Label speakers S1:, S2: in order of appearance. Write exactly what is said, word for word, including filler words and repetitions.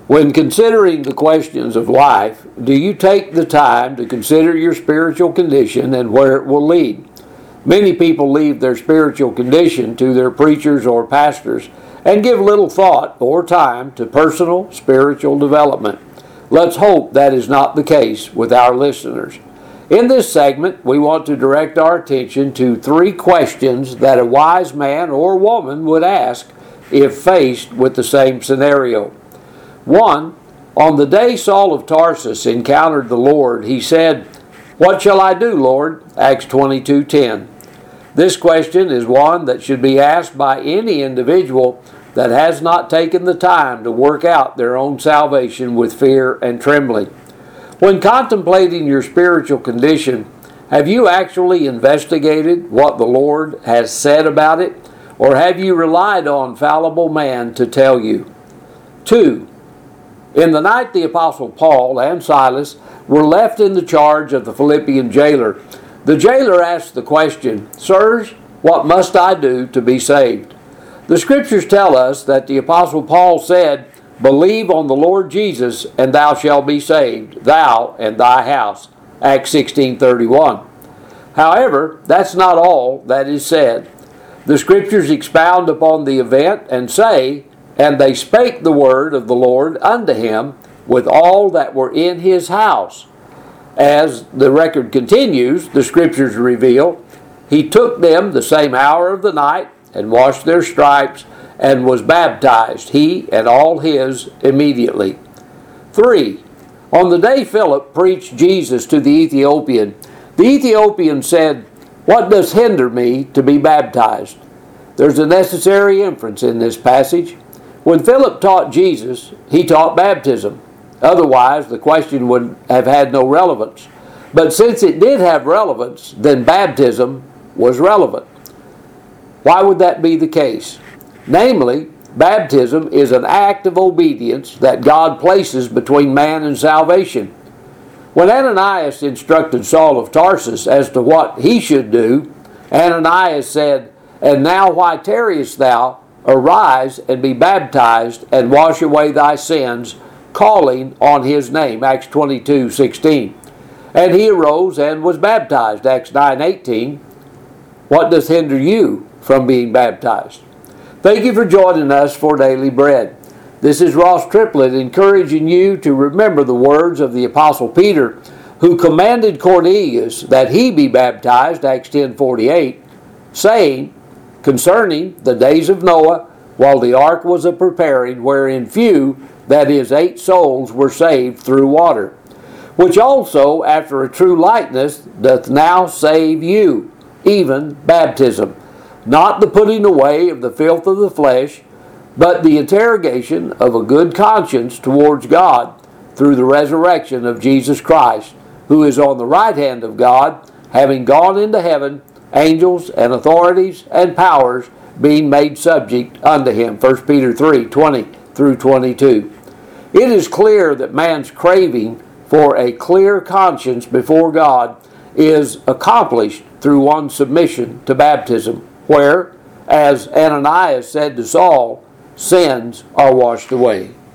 S1: When considering the questions of life, do you take the time to consider your spiritual condition and where it will lead? Many people leave their spiritual condition to their preachers or pastors and give little thought or time to personal spiritual development. Let's hope that is not the case with our listeners. In this segment, we want to direct our attention to three questions that a wise man or woman would ask if faced with the same scenario. One, on the day Saul of Tarsus encountered the Lord, he said, "What shall I do, Lord?" Acts twenty-two ten. This question is one that should be asked by any individual that has not taken the time to work out their own salvation with fear and trembling. When contemplating your spiritual condition, have you actually investigated what the Lord has said about it, or have you relied on fallible man to tell you? Two, in the night the Apostle Paul and Silas were left in the charge of the Philippian jailer, the jailer asked the question, "Sirs, what must I do to be saved?" The Scriptures tell us that the Apostle Paul said, "Believe on the Lord Jesus, and thou shalt be saved, thou and thy house." Acts sixteen thirty-one. However, that's not all that is said. The Scriptures expound upon the event and say, "And they spake the word of the Lord unto him with all that were in his house." As the record continues, the Scriptures reveal, "He took them the same hour of the night, and washed their stripes, and was baptized, he and all his, immediately." Three, on the day Philip preached Jesus to the Ethiopian, the Ethiopian said, "What does hinder me to be baptized?" There's a necessary inference in this passage. When Philip taught Jesus, he taught baptism. Otherwise, the question would have had no relevance. But since it did have relevance, then baptism was relevant. Why would that be the case? Namely, baptism is an act of obedience that God places between man and salvation. When Ananias instructed Saul of Tarsus as to what he should do, Ananias said, "And now why tarriest thou? Arise and be baptized and wash away thy sins, calling on his name." Acts twenty-two sixteen. And he arose and was baptized. Acts nine eighteen. What does hinder you from being baptized? Thank you for joining us for Daily Bread. This is Ross Triplett encouraging you to remember the words of the Apostle Peter, who commanded Cornelius that he be baptized, Acts ten forty-eight, saying, concerning the days of Noah, while the ark was a preparing, wherein few, that is, eight souls, were saved through water, which also, after a true likeness, doth now save you, even baptism, not the putting away of the filth of the flesh, but the interrogation of a good conscience towards God through the resurrection of Jesus Christ, who is on the right hand of God, having gone into heaven, angels and authorities and powers being made subject unto him. First Peter three twenty through twenty-two. It is clear that man's craving for a clear conscience before God is accomplished through one's submission to baptism, where, as Ananias said to Saul, sins are washed away.